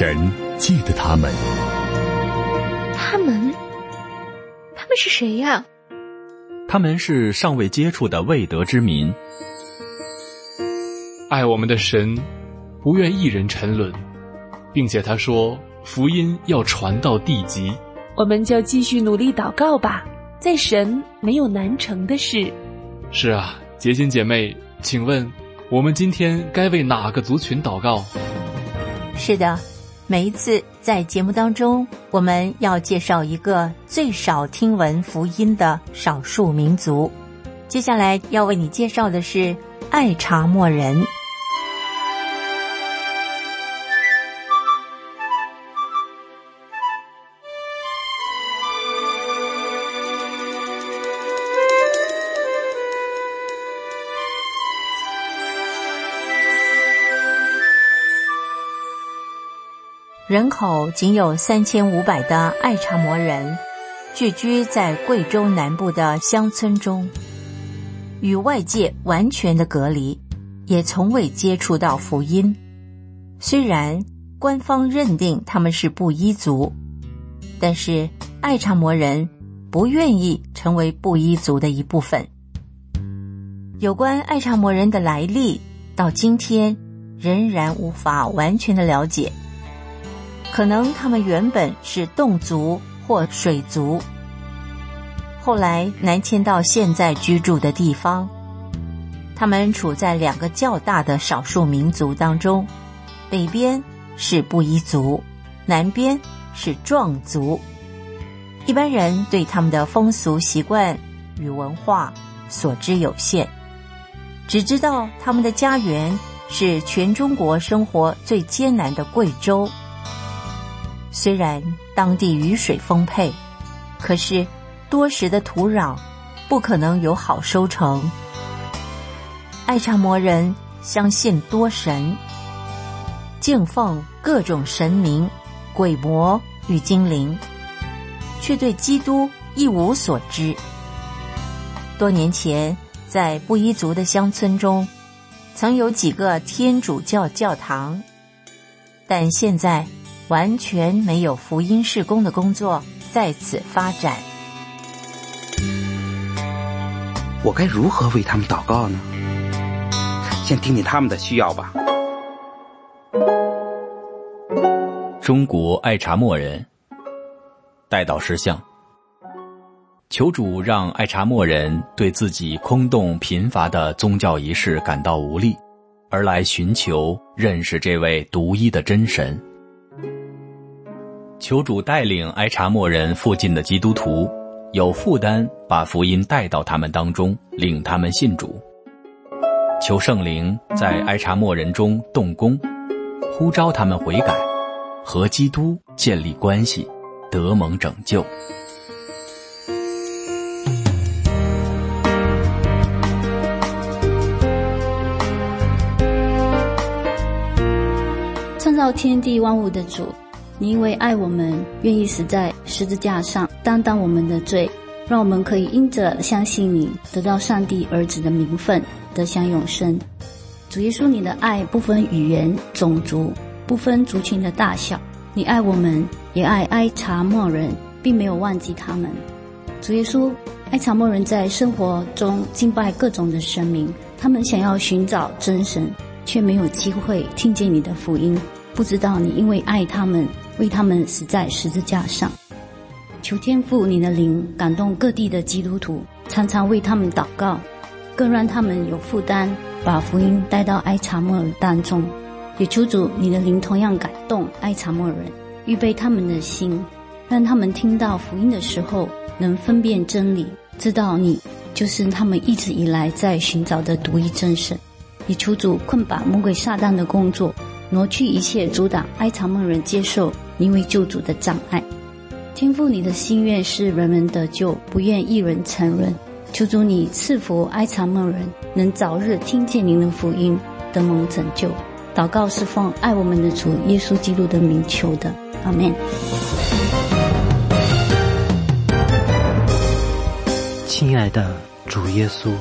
神记得他们。 他们是谁呀？ 他们是尚未接触的未得之民。 爱我们的神不愿一人沉沦，并且他说福音要传到地极。 我们就继续努力祷告吧，在神没有难成的事。 是啊，洁心姐妹，请问我们今天该为哪个族群祷告？ 是的，每一次在节目当中，我们要介绍一个最少听闻福音的少数民族。接下来要为你介绍的是爱查默人。人口仅有3500的爱查默人，聚居在贵州南部的乡村中，与外界完全的隔离，也从未接触到福音。虽然官方认定他们是布依族，但是爱查默人不愿意成为布依族的一部分。有关爱查默人的来历，到今天仍然无法完全的了解。可能他们原本是侗族或水族，后来南迁到现在居住的地方。他们处在2个较大的少数民族当中，北边是布依族，南边是壮族。一般人对他们的风俗习惯与文化所知有限，只知道他们的家园是全中国生活最艰难的贵州。虽然当地雨水丰沛，可是多时的土壤不可能有好收成。爱查默人相信多神，敬奉各种神明、鬼魔与精灵，却对基督一无所知。多年前，在布依族的乡村中，曾有几个天主教教堂，但现在完全没有福音事工的工作在此发展。 我该如何为他们祷告呢？先听听他们的需要吧。 中国爱查默人代祷事项：求主让爱查默人对自己空洞贫乏的宗教仪式感到无力，而来寻求认识这位独一的真神。求主带领爱查默人附近的基督徒有负担把福音带到他们当中，领他们信主。求圣灵在爱查默人中动工，呼召他们悔改，和基督建立关系，得蒙拯救。 创造天地万物的主，你因为爱我们，愿意死在十字架上，担当我们的罪，让我们可以因着相信你，得到上帝儿子的名分，得享永生。主耶稣，你的爱不分语言、种族，不分族群的大小，你爱我们，也爱爱查默人，并没有忘记他们。主耶稣，爱查默人在生活中敬拜各种的神明，他们想要寻找真神，却没有机会听见你的福音，不知道你因为爱他们，为他们死在十字架上。求天父你的灵感动各地的基督徒，常常为他们祷告，更让他们有负担把福音带到爱查默人当中。也求主你的灵同样感动爱查默人，预备他们的心，让他们听到福音的时候能分辨真理，知道你就是他们一直以来在寻找的独一真神。也求主捆绑魔鬼撒旦的工作，挪去一切阻挡爱查默人接受你为救主的障碍。天父你的心愿是人人得救，不愿一人沉沦。求主你赐福爱查默人能早日听见您的福音，得蒙拯救。祷告是奉爱我们的主耶稣基督的名求的，阿们。 亲爱的主耶稣，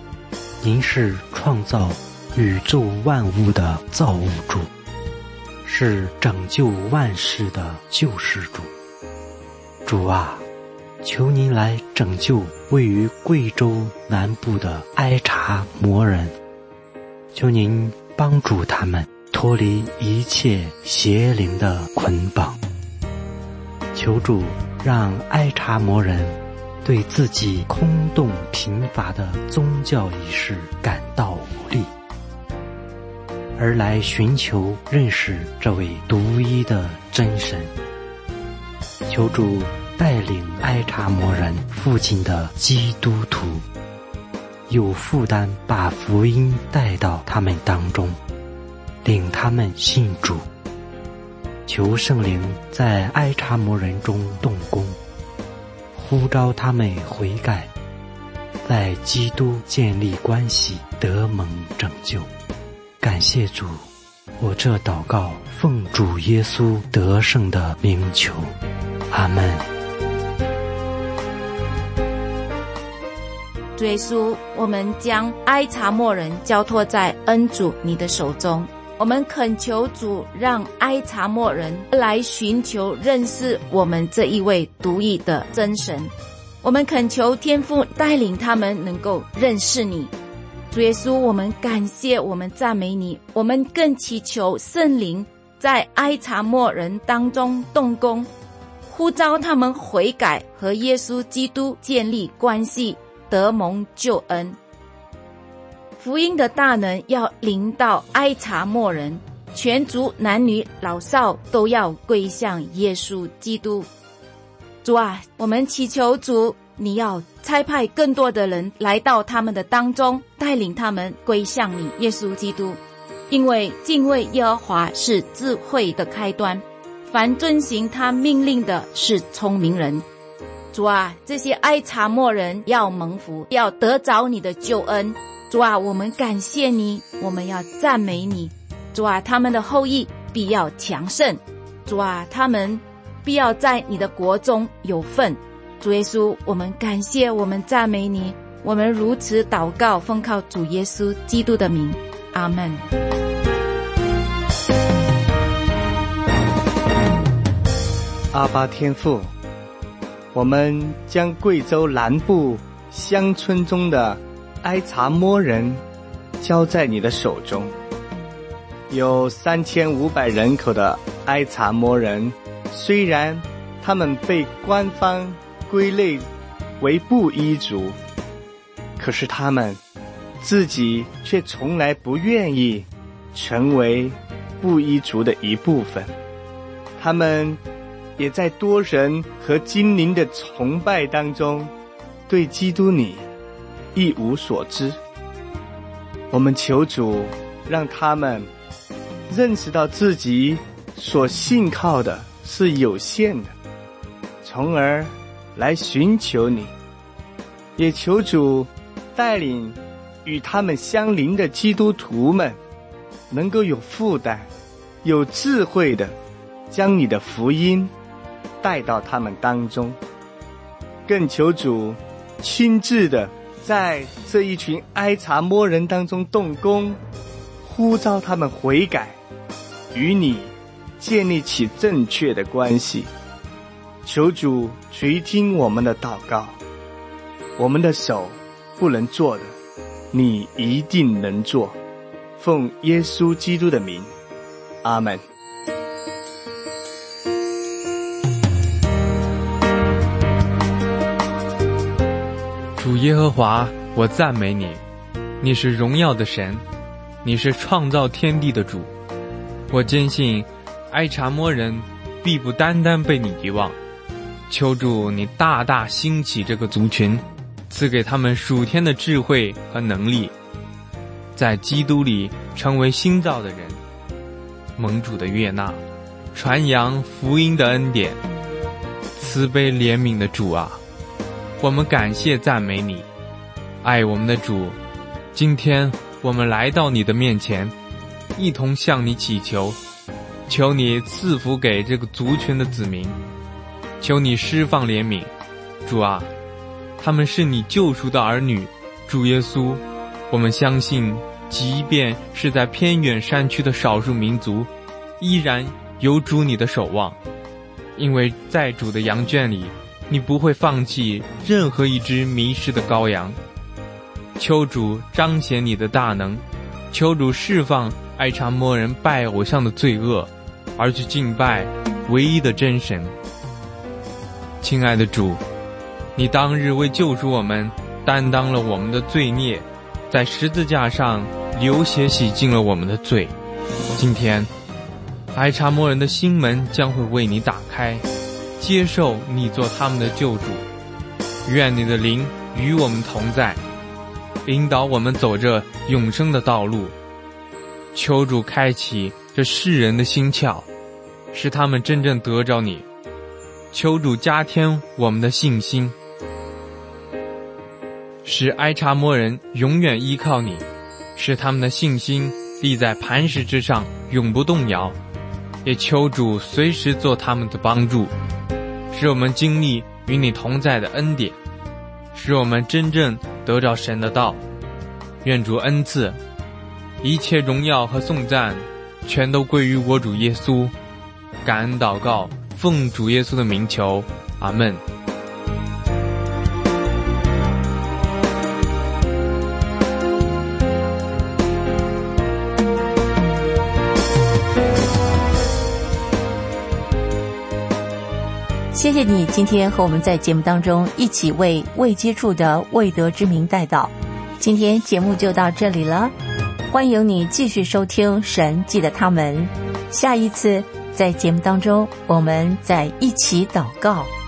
您是创造宇宙万物的造物主， 是拯救万世的救世主。主啊，求您来拯救位于贵州南部的埃查摩人，求您帮助他们脱离一切邪灵的捆绑。求主让埃查摩人对自己空洞贫乏的宗教仪式感到无力，而来寻求认识这位独一的真神。求主带领埃查摩人附近的基督徒有负担把福音带到他们当中，领他们信主。求圣灵在埃查摩人中动工，呼召他们悔改，在基督建立关系，得蒙拯救。感谢主，我这祷告奉主耶稣得胜的名求，阿们。 主耶稣，我们将埃查摩人交托在恩主你的手中，我们恳求主让埃查摩人来寻求认识我们这一位独一的真神，我们恳求天父带领他们能够认识你。主耶稣，我们感谢，我们赞美你，我们更祈求圣灵在埃查摩人当中动工，呼召他们悔改，和耶稣基督建立关系，得蒙救恩。福音的大能要临到埃查摩人，全族男女老少都要归向耶稣基督。主啊，我们祈求主，你要差派更多的人来到他们的当中，带领他们归向你耶稣基督。因为敬畏耶和华是智慧的开端，凡遵行他命令的是聪明人。主啊，这些埃查摩人要蒙福，要得着你的救恩。主啊，我们感谢你，我们要赞美你。主啊，他们的后裔必要强盛。主啊，他们必要在你的国中有份。主耶稣，我们感谢，我们赞美你，我们如此祷告，奉靠主耶稣基督的名，阿们。 阿爸天父，我们将贵州南部乡村中的埃查摩人交在你的手中。有3500人口的埃查摩人，虽然他们被官方归类为布依族，可是他们自己却从来不愿意成为布依族的一部分。他们也在多神和精灵的崇拜当中，对基督你一无所知。我们求主让他们认识到自己所信靠的是有限的，从而来寻求你。也求主带领与他们相邻的基督徒们能够有负担、有智慧的将你的福音带到他们当中。更求主亲自的在这一群埃查摩人当中动工，呼召他们悔改，与你建立起正确的关系。求主垂听我们的祷告，我们的手不能做的，你一定能做。奉耶稣基督的名，阿们。 主耶和华，我赞美你，你是荣耀的神，你是创造天地的主。我坚信埃查摩人必不单单被你遗忘，求主你大大兴起这个族群，赐给他们属天的智慧和能力，在基督里成为新造的人，蒙主的悦纳，传扬福音的恩典。慈悲怜悯的主啊，我们感谢赞美你，爱我们的主。今天我们来到你的面前，一同向你祈求，求你赐福给这个族群的子民，求你释放怜悯。主啊，他们是你救赎的儿女。主耶稣，我们相信即便是在偏远山区的少数民族， 依然有主你的守望，因为在主的羊圈里，你不会放弃任何一只迷失的羔羊。求主彰显你的大能，求主释放爱察摩人拜偶像的罪恶，而去敬拜唯一的真神。亲爱的主，你当日为救赎我们，担当了我们的罪孽，在十字架上流血洗净了我们的罪。今天爱察摩人的心门将会为你打开，接受你做他们的救主。愿你的灵与我们同在，引导我们走着永生的道路。求主开启这世人的心窍，使他们真正得着你。求主加添我们的信心，使爱察摩人永远依靠你，使他们的信心立在磐石之上，永不动摇。也求主随时做他们的帮助，使我们经历与你同在的恩典，使我们真正得着神的道。愿主恩赐，一切荣耀和颂赞全都归于我主耶稣。感恩祷告，奉主耶稣的名求，阿们。 谢谢你今天和我们在节目当中一起为未接触的未得之名代祷。今天节目就到这里了，欢迎你继续收听神记得他们。下一次在节目当中，我们再一起祷告。